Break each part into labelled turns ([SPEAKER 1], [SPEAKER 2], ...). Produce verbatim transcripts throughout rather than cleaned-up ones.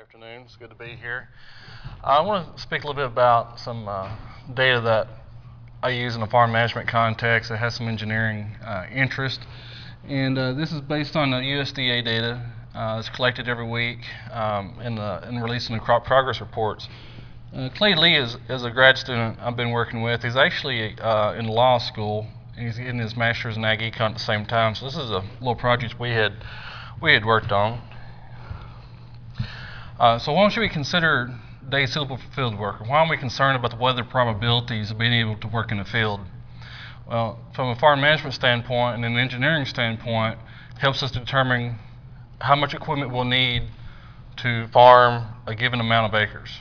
[SPEAKER 1] afternoon. It's good to be here. I want to speak a little bit about some uh, data that I use in a farm management context that has some engineering uh, interest. And uh, this is based on the U S D A data uh, that's collected every week um, in, the, in releasing the crop progress reports. Uh, Clay Lee is, is a grad student I've been working with. He's actually uh, in law school. He's getting his master's in ag econ at the same time. So this is a little project we had we had worked on. Uh, so why should we consider days suitable for field work? Why are we concerned about the weather probabilities of being able to work in the field? Well, from a farm management standpoint and an engineering standpoint, it helps us determine how much equipment we'll need to farm a given amount of acres.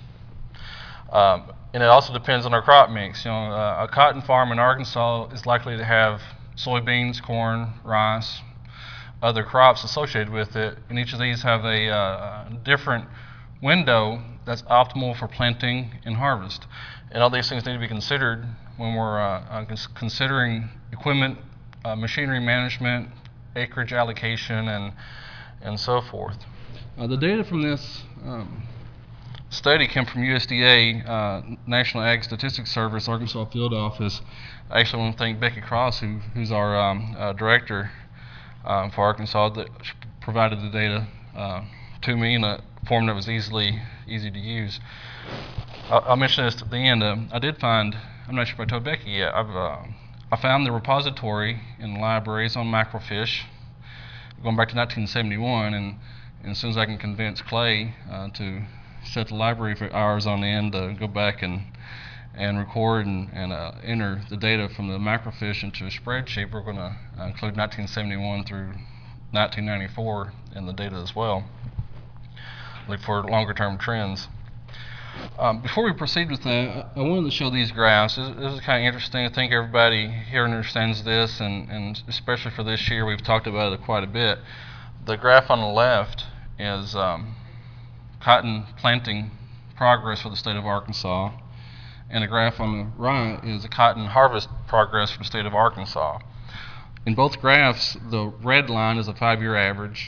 [SPEAKER 1] Um, and it also depends on our crop mix. You know, uh, a cotton farm in Arkansas is likely to have soybeans, corn, rice, other crops associated with it, and each of these have a uh, different window that's optimal for planting and harvest. And all these things need to be considered when we're uh, uh, cons considering equipment, uh, machinery management, acreage allocation, and and so forth. Uh, the data from this um, study came from U S D A, uh, National Ag Statistics Service, Arkansas Field Office. I actually want to thank Becky Cross, who, who's our um, uh, director um, for Arkansas, that provided the data uh, to me in a form that was easily easy to use. I'll, I'll mention this at the end. Uh, I did find, I'm not sure if I told Becky yet, I've uh, I found the repository in libraries on macrofiche going back to nineteen seventy-one, and, and as soon as I can convince Clay uh, to set the library for hours on end to go back and and record and, and uh, enter the data from the macrofiche into a spreadsheet, we're going to uh, include nineteen seventy-one through nineteen ninety-four in the data as well. Look for longer term trends. Um, before we proceed with that, I wanted to show these graphs. This, this is kind of interesting. I think everybody here understands this, and, and especially for this year, we've talked about it quite a bit. The graph on the left is um, cotton planting progress for the state of Arkansas, and the graph on the right is the cotton harvest progress for the state of Arkansas. In both graphs, the red line is a five-year average.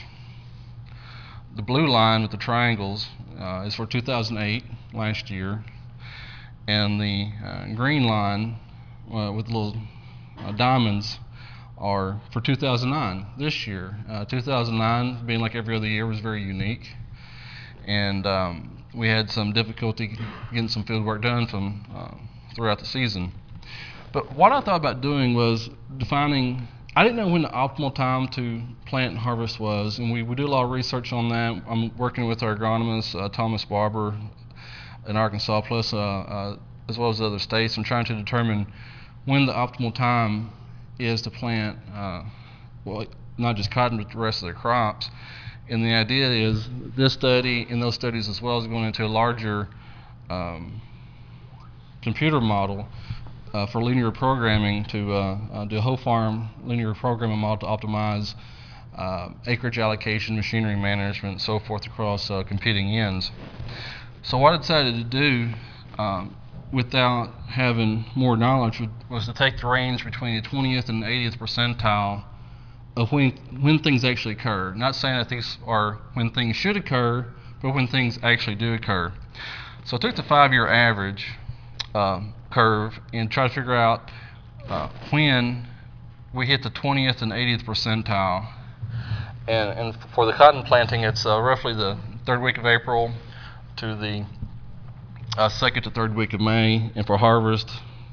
[SPEAKER 1] The blue line with the triangles uh, is for two thousand eight, last year, and the uh, green line uh, with little uh, diamonds are for two thousand nine, this year. Uh, two thousand nine, being like every other year, was very unique, and um, we had some difficulty getting some field work done from uh, throughout the season. But what I thought about doing was defining, I didn't know when the optimal time to plant and harvest was, and we, we do a lot of research on that. I'm working with our agronomist, uh, Thomas Barber, in Arkansas, plus uh, uh, as well as other states, and trying to determine when the optimal time is to plant, uh, well, not just cotton, but the rest of the crops. And the idea is this study and those studies as well is going into a larger um, computer model uh, for linear programming to uh, uh, do a whole farm linear programming model to optimize uh, acreage allocation, machinery management, and so forth across uh, competing ends. So what I decided to do um, without having more knowledge was to take the range between the twentieth and eightieth percentile of when, when things actually occur. Not saying that these are when things should occur, but when things actually do occur. So I took the five-year average uh, curve and tried to figure out uh, when we hit the twentieth and eightieth percentile. And, and for the cotton planting, it's uh, roughly the third week of April to the uh, second to third week of May, and for harvest,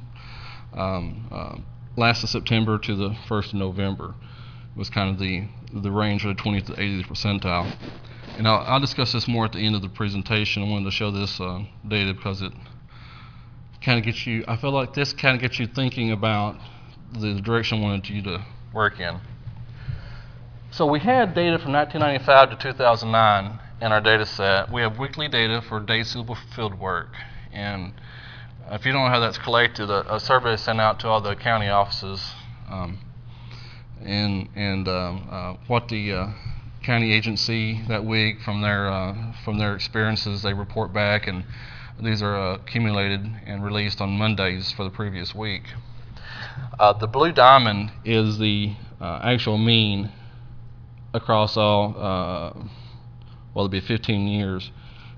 [SPEAKER 1] um, uh, last of September to the first of November was kind of the the range for the twentieth to eightieth percentile. And I'll, I'll discuss this more at the end of the presentation. I wanted to show this uh, data because it kind of gets you, I feel like this kind of gets you thinking about the direction I wanted you to work in. So we had data from nineteen ninety-five to two thousand nine in our data set. We have weekly data for days suitable for field work. And if you don't know how that's collected, a, a survey is sent out to all the county offices. Um, and and um, uh, what the uh, county agency that week from their, uh, from their experiences, they report back, and these are uh, accumulated and released on Mondays for the previous week. Uh, the blue diamond is the uh, actual mean across all uh, well, it'll be fifteen years.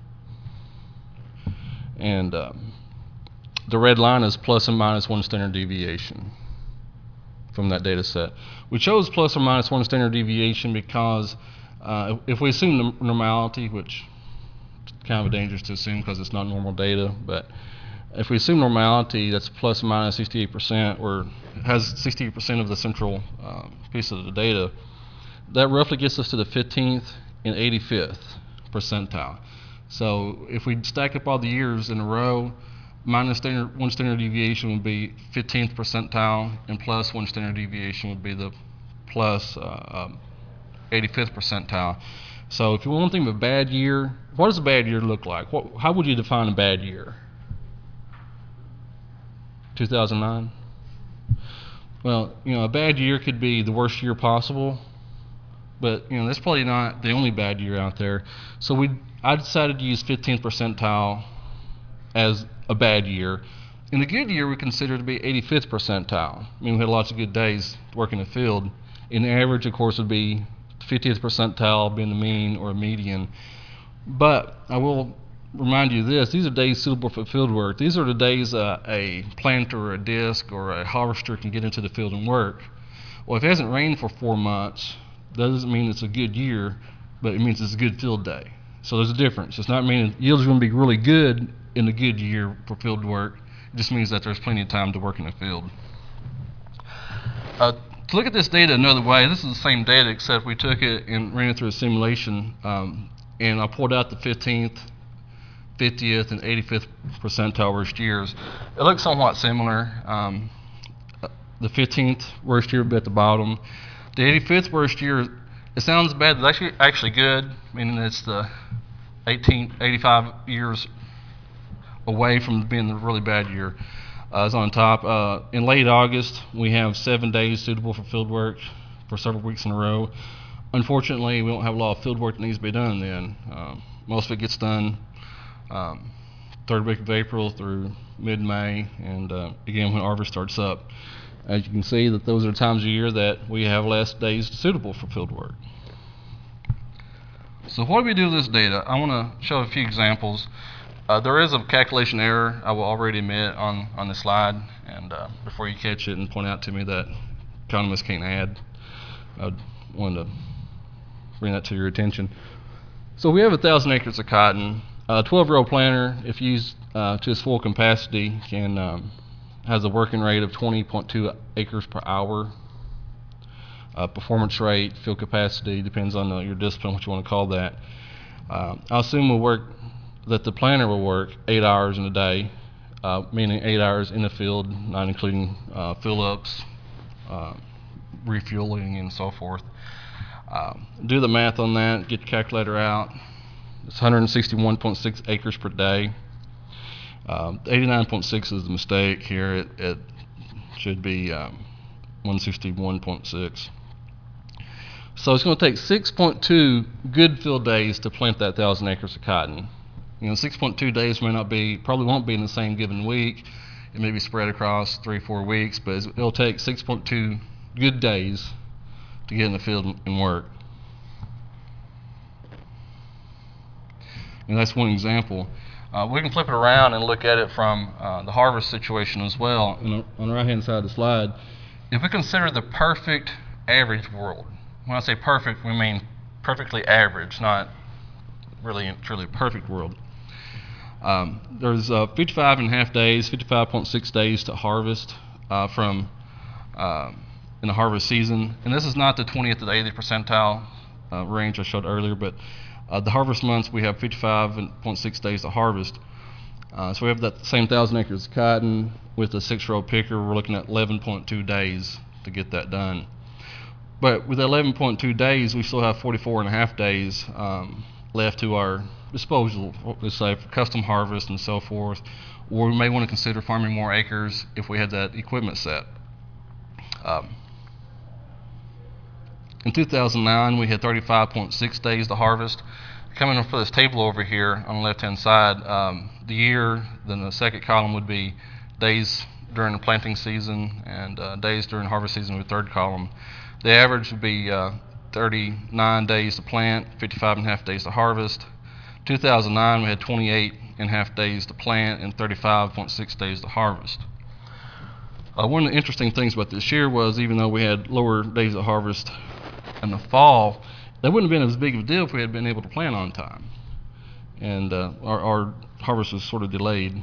[SPEAKER 1] And um, the red line is plus and minus one standard deviation from that data set. We chose plus or minus one standard deviation because uh, if we assume normality, which is kind of dangerous to assume because it's not normal data, but if we assume normality, that's plus or minus sixty-eight percent, or has sixty-eight percent of the central uh, piece of the data, that roughly gets us to the fifteenth and eighty-fifth percentile. So if we stack up all the years in a row, minus standard, one standard deviation would be fifteenth percentile, and plus one standard deviation would be the plus uh, um, eighty-fifth percentile. So if you want to think of a bad year, what does a bad year look like? What, how would you define a bad year? two thousand nine? Well, you know, a bad year could be the worst year possible, but you know, that's probably not the only bad year out there. So we, I decided to use fifteenth percentile as a bad year. In the good year, we consider to be eighty-fifth percentile. I mean, we had lots of good days working in the field. And the average, of course, would be fiftieth percentile being the mean or a median. But I will remind you of this: these are days suitable for field work. These are the days uh, a planter or a disc or a harvester can get into the field and work. Well, if it hasn't rained for four months, that doesn't mean it's a good year, but it means it's a good field day. So there's a difference. It's not meaning yields are going to be really good in the good year for field work. It just means that there's plenty of time to work in the field. Uh, to look at this data another way, this is the same data except we took it and ran it through a simulation, um, and I pulled out the fifteenth, fiftieth, and eighty-fifth percentile worst years. It looks somewhat similar. Um, the fifteenth worst year would be at the bottom. The eighty-fifth worst year, it sounds bad, but it's actually, actually good, meaning it's the eighteen, eighty-five years away from being the really bad year. Uh, is on top. Uh, in late August, we have seven days suitable for field work for several weeks in a row. Unfortunately, we don't have a lot of field work that needs to be done then. Um, most of it gets done um, third week of April through mid-May, and uh, again when harvest starts up. As you can see, that those are times of year that we have less days suitable for field work. So what do we do with this data? I want to show a few examples. Uh, there is a calculation error, I will already admit, on, on the slide, and uh, before you catch it and point out to me that economists can't add, I wanted to bring that to your attention. So we have one thousand acres of cotton. A twelve-row planter, if used uh, to its full capacity, can um, has a working rate of twenty point two acres per hour. Uh, performance rate, field capacity, depends on uh, your discipline, what you want to call that. Uh, I'll assume we'll work that the planter will work eight hours in a day, uh, meaning eight hours in the field, not including uh, fill-ups, uh, refueling, and so forth. Uh, do the math on that, get your calculator out. It's one hundred sixty-one point six acres per day. Um, eighty-nine point six is the mistake here. It, it should be um, one hundred sixty-one point six. So it's going to take six point two good field days to plant that one thousand acres of cotton. You know, six point two days may not be, probably won't be in the same given week. It may be spread across three, four weeks, but it'll take six point two good days to get in the field and work. And that's one example. Uh, we can flip it around and look at it from uh, the harvest situation as well. And on the right-hand side of the slide, if we consider the perfect average world, when I say perfect, we mean perfectly average, not really truly a perfect world. Um, there's uh, fifty-five and a half days, fifty-five point six days to harvest uh, from uh, in the harvest season. And this is not the twentieth to the eightieth percentile uh, range I showed earlier, but uh, the harvest months we have fifty-five point six days to harvest. Uh, so we have that same one thousand acres of cotton with a six-row picker. We're looking at eleven point two days to get that done. But with eleven point two days, we still have forty-four and a half days um, left to our disposal, let's say for custom harvest and so forth, or we may want to consider farming more acres if we had that equipment set. Um, in two thousand nine, we had thirty-five point six days to harvest. Coming up for this table over here on the left-hand side, um, the year, then the second column would be days during the planting season, and uh, days during harvest season with the third column. The average would be uh, thirty-nine days to plant, fifty-five and a half days to harvest. two thousand nine, we had twenty-eight and a half days to plant and thirty-five point six days to harvest. Uh, one of the interesting things about this year was, even though we had lower days of harvest in the fall, that wouldn't have been as big of a deal if we had been able to plant on time. And uh, our, our harvest was sort of delayed.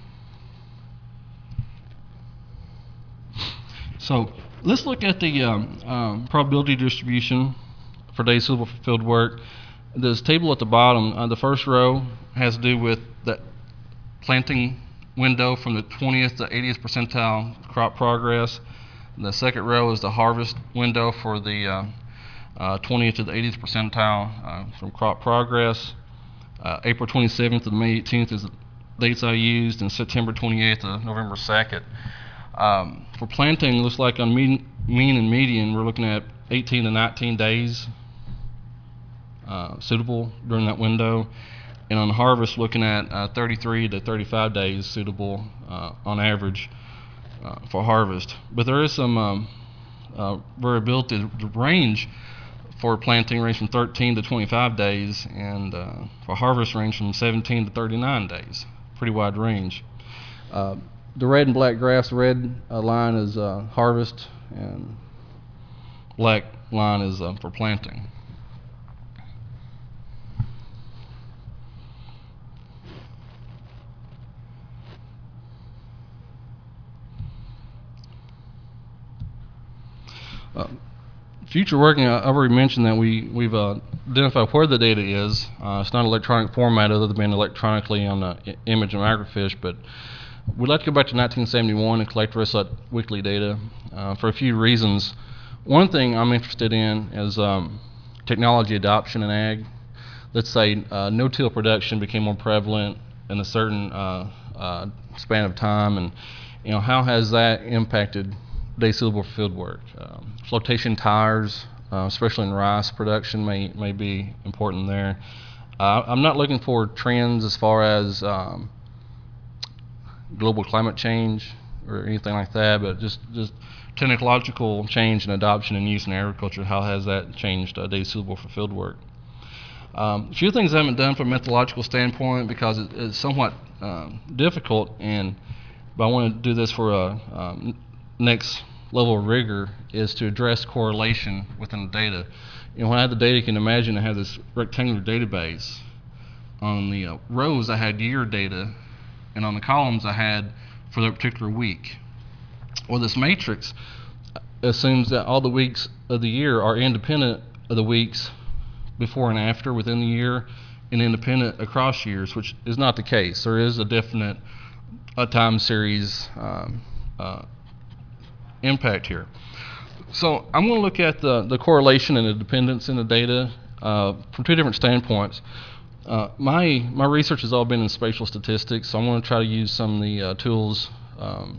[SPEAKER 1] So let's look at the um, um, probability distribution for days suitable for field work. This table at the bottom, uh, the first row has to do with that planting window from the twentieth to eightieth percentile crop progress. The second row is the harvest window for the uh, uh, twentieth to the eightieth percentile uh, from crop progress. Uh, April twenty-seventh to May eighteenth is the dates I used, and September twenty-eighth to November second. Um, for planting, it looks like on mean, mean and median, we're looking at eighteen to nineteen days uh, suitable during that window. And on harvest, looking at uh, thirty-three to thirty-five days suitable uh, on average uh, for harvest. But there is some um, uh, variability. The range for planting range from thirteen to twenty-five days, and uh, for harvest range from seventeen to thirty-nine days. Pretty wide range. Uh, the red and black graphs, the red uh, line is uh, harvest, and black line is uh, for planting. Uh, future working, I already mentioned that we, we've uh, identified where the data is. Uh, it's not electronic format other than being electronically on the image and microfiche, but we'd like to go back to nineteen seventy-one and collect the rest of that weekly data uh, for a few reasons. One thing I'm interested in is um, technology adoption in ag. Let's say uh, no-till production became more prevalent in a certain uh, uh, span of time, and you know, how has that impacted days suitable for field work? Um, flotation tires, uh, especially in rice production, may may be important there. Uh, I'm not looking for trends as far as um, global climate change or anything like that, but just just technological change and adoption and use in agriculture. How has that changed uh, days suitable for field work? Um, a few things I haven't done from a methodological standpoint because it, it's somewhat um, difficult, and but I want to do this for a um, next level of rigor is to address correlation within the data. You know, when I had the data, you can imagine I had this rectangular database. On the uh, rows, I had year data, and on the columns, I had for that particular week. Well, this matrix assumes that all the weeks of the year are independent of the weeks before and after within the year, and independent across years, which is not the case. There is a definite a time series um, uh, impact here. So I'm going to look at the, the correlation and the dependence in the data uh, from two different standpoints. Uh, my my research has all been in spatial statistics, so I'm going to try to use some of the uh, tools um,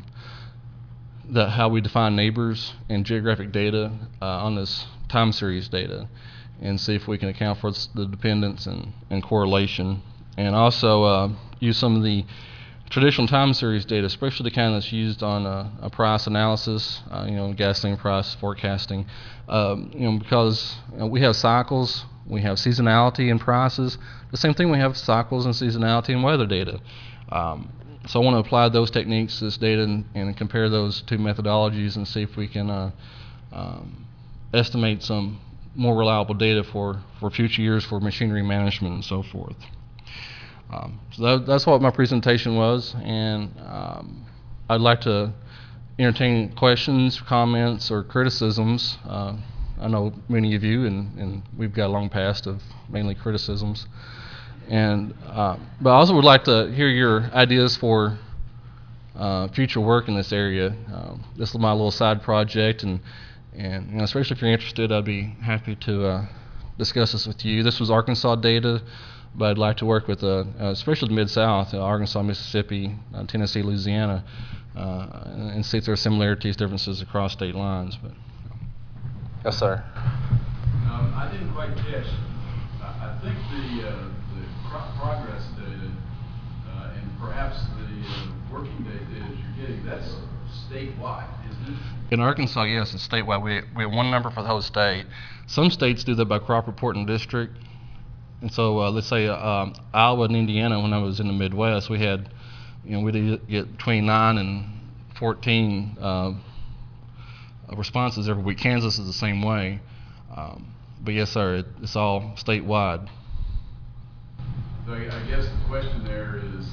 [SPEAKER 1] that how we define neighbors and geographic data uh, on this time series data, and see if we can account for the dependence and, and correlation, and also uh, use some of the traditional time series data, especially the kind that's used on a, a price analysis, uh, you know, gasoline price forecasting, um, you know, because you know, we have cycles, we have seasonality in prices. The same thing, we have cycles and seasonality in weather data. Um, so I want to apply those techniques to this data and, and compare those two methodologies and see if we can uh, um, estimate some more reliable data for, for future years for machinery management and so forth. Um, so that, that's what my presentation was, and um, I'd like to entertain questions, comments, or criticisms. Uh, I know many of you, and, and we've got a long past of mainly criticisms. And uh, but I also would like to hear your ideas for uh, future work in this area. Uh, this is my little side project, and and you know, especially if you're interested, I'd be happy to uh, discuss this with you. This was Arkansas data, but I'd like to work with, uh, uh, especially the Mid-South, uh, Arkansas, Mississippi, uh, Tennessee, Louisiana, uh, and, and see if there are similarities, differences across state lines. But yes, sir.
[SPEAKER 2] Um, I didn't quite catch. I, I think the uh, the crop progress data uh, and perhaps the uh, working day data you're getting, that's statewide, isn't it?
[SPEAKER 1] In Arkansas, yes, it's statewide. We, we have one number for the whole state. Some states do that by crop reporting district. And so uh, let's say uh, um, Iowa and Indiana, when I was in the Midwest, we had, you know, we'd get between nine and fourteen uh, responses every week. Kansas is the same way. Um, but yes, sir, it, it's all statewide.
[SPEAKER 2] So I, I guess the question there is,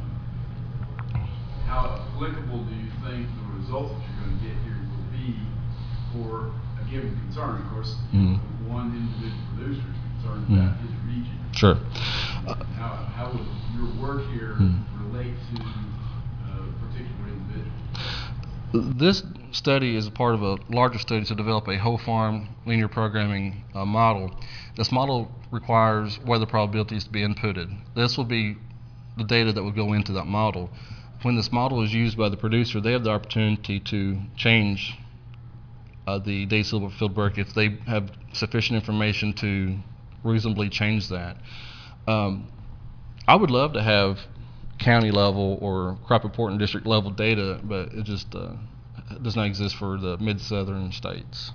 [SPEAKER 2] how applicable do you think the results that you're going to get here will be for a given concern? Of course, mm-hmm. one individual producer is concerned mm-hmm. about his region.
[SPEAKER 1] Sure.
[SPEAKER 2] Uh, how, how would your work here mm-hmm. relate to a particular individual?
[SPEAKER 1] This study is a part of a larger study to develop a whole farm linear programming uh, model. This model requires weather probabilities to be inputted. This will be the data that will go into that model. When this model is used by the producer, they have the opportunity to change uh, the day silver field work if they have sufficient information to reasonably change that. Um, I would love to have county level or crop reporting district level data, but it just uh, does not exist for the mid-southern states.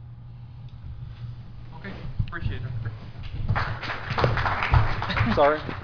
[SPEAKER 3] Okay, appreciate it.
[SPEAKER 4] Sorry.